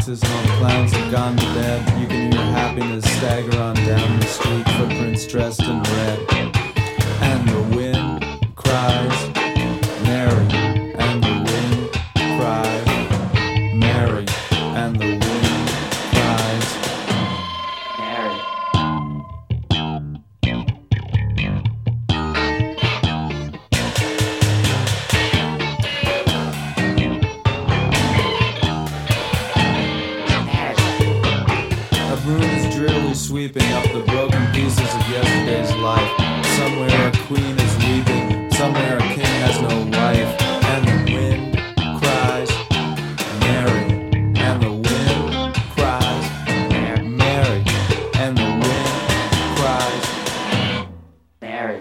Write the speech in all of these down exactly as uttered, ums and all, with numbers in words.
boxes and all the clowns have gone to bed. You can hear happiness stagger on down the street, footprints dressed in red. And the wind cries, Mary, and the wind cries, Mary, and the wind cries, Mary. A broom is drearily sweeping up the broken pieces of yesterday's life. Somewhere a queen is weeping, somewhere a king has no wife. And the wind cries, Mary, and the wind cries, Mary, and the wind cries, Mary.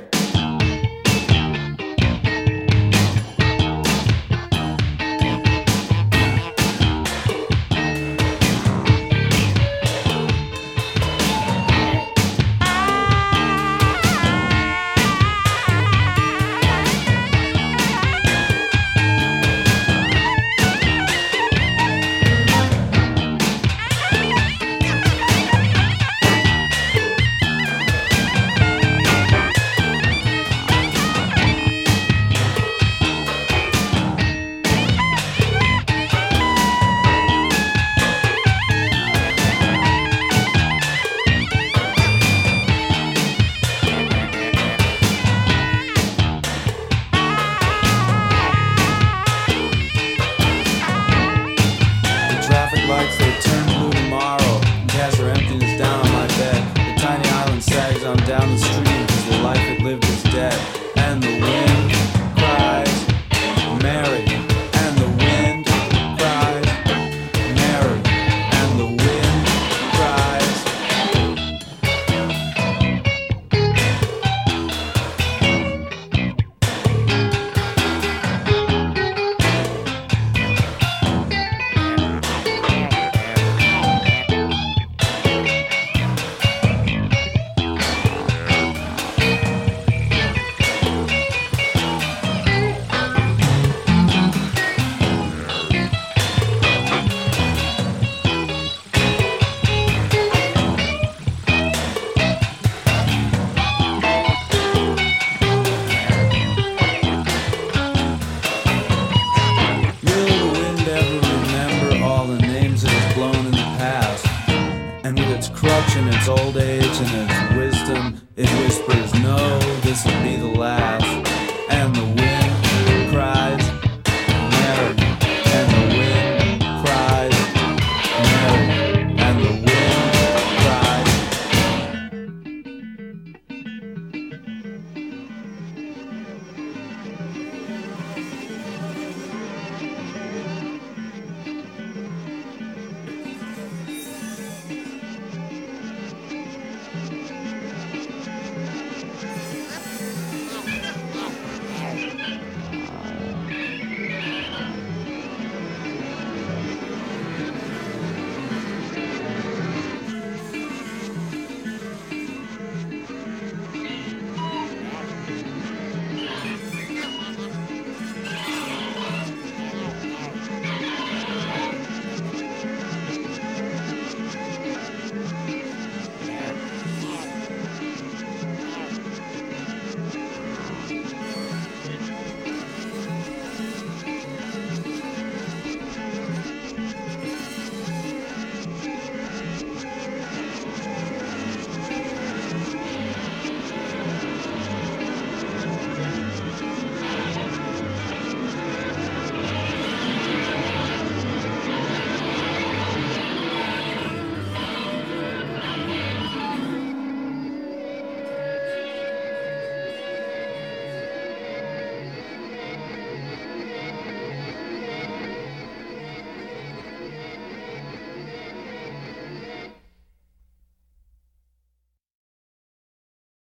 Lights, they turn blue tomorrow and cast their emptiness down on my bed. The tiny island sags on down the stream because the life it lived is dead. And the wind cries, Mary, and the wind cries, Mary, and the wind cries. And with its crutch and its old age and its wisdom, it whispers, no, this will be the last. And the wind